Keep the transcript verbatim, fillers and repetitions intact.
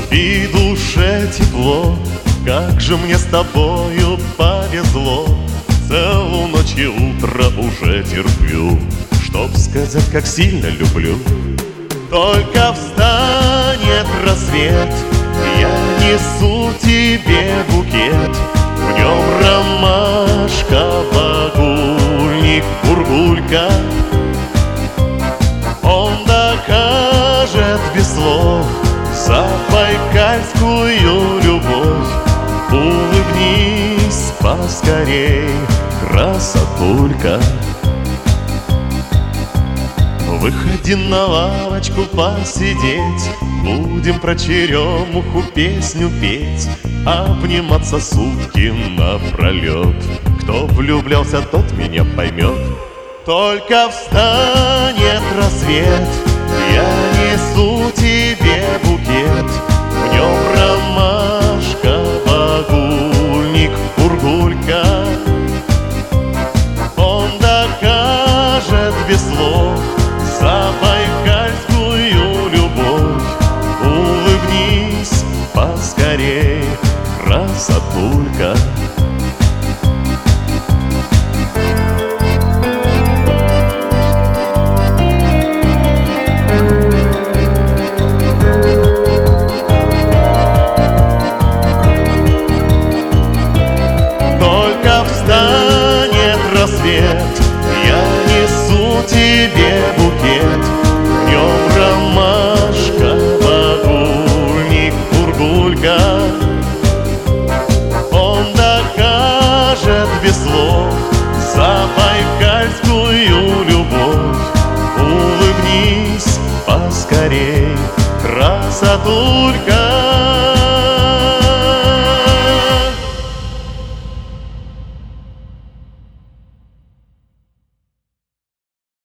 и душе тепло. Как же мне с тобою повезло. Целую ночь и утро уже терплю, чтоб сказать, как сильно люблю. Только встанет рассвет, я несу тебе букет. В нем ромашка, багульник, бургулька. Он докажет без слов забайкальскую любовь. Улыбнись поскорей, красотулька. Выходи на лавочку посидеть, будем про черемуху песню петь, обниматься сутки напролет. Кто влюблялся, тот меня поймет. Только встанет рассвет, я несу тебе букет. В нем ромашка, багульник, бургулька. Он докажет без слов забайкальскую любовь. Улыбнись поскорей, красотулька. Только встанет рассвет, я несу тебе букет. В нем ромашка, багульник, бургулька. Он докажет без слов забайкальскую любовь. Улыбнись поскорей, красотулька.